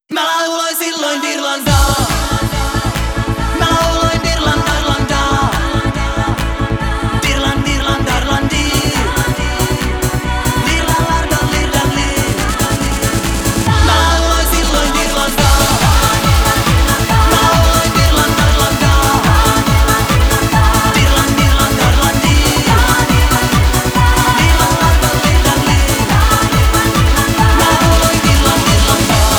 Mä lauloin silloin Irlandaa. Mä lauloin Irlanda, Irlandaa. Irland, Irland, Irlandi. Lirlalarda, lirdalli. Mä lauloin silloin Irlandaa. Mä lauloin Irlanda, Irlandaa. Irland, Irland, Irlandi. Lirlalarda, lirdalli. Mä lauloin Irland, Irlandaa.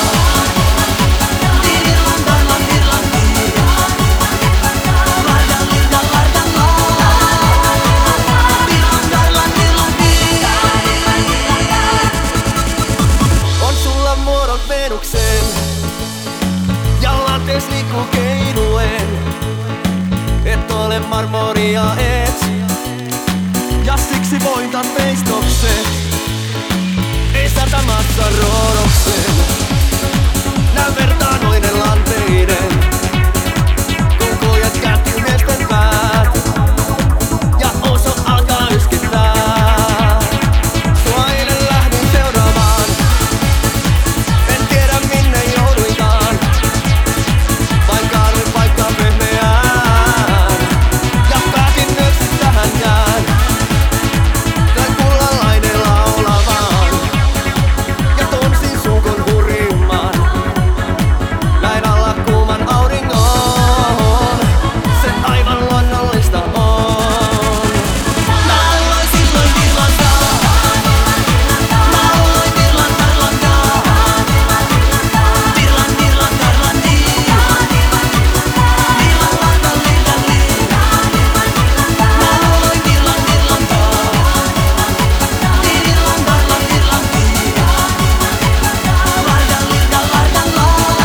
On sulla muodot Venukseen ja lantees liikkuu keinuen. Et ole marmoria et, ja siksi voitan veistoksen. Ei satamassa roodoksen. Näin vertaanoinen lanteiden, kun kuljet kättyy miesten päät ja oso alkaa yskittää. Sua eilen lähdin seuraamaan, en tiedä minne jouduinkaan. Vain kaaduin paikkaan pehmeään ja päätin yksin tähän jään. Näin kullanlainen laulavaan ja tunsin sukon hurjimman. Näin alla kuuman auringon, se aivan luonnollista on. Mä lauloin silloin Irlandaa. Mä lauloin Irlanda, Irlandaa. Irland, Irland, Irlandi. Lirlalarda, lirdalli. Mä lauloin Irland, Irlandaa. Irlanda, Irland, Irlandi. Larda, lirda, lardalla.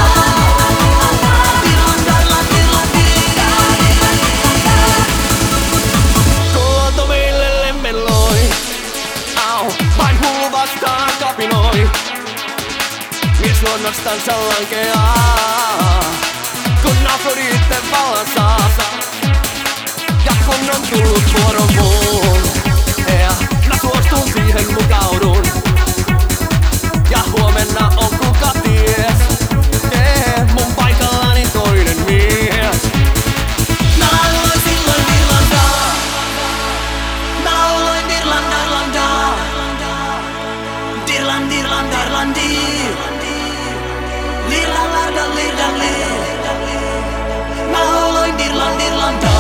Irlanda, Irland, Irlandi. Kun luonto meille lemmelloi, vain hullu vastaan kapinoi. Mies luonnostansa lankeaa, kun Afrodite vallan saa. Ja kun on tullut vuoro muun, mä suostun siihen mukaudun. Ja huomenna on kuka ties, mun paikallani toinen mies. Mä lauloin silloin Irlandaa. Mä lauloin Irlanda, Irlandaa. Irland, Irland, Irlandi. Lirlalarda, lirdalli. Mä lauloin Irland, Irlandaa.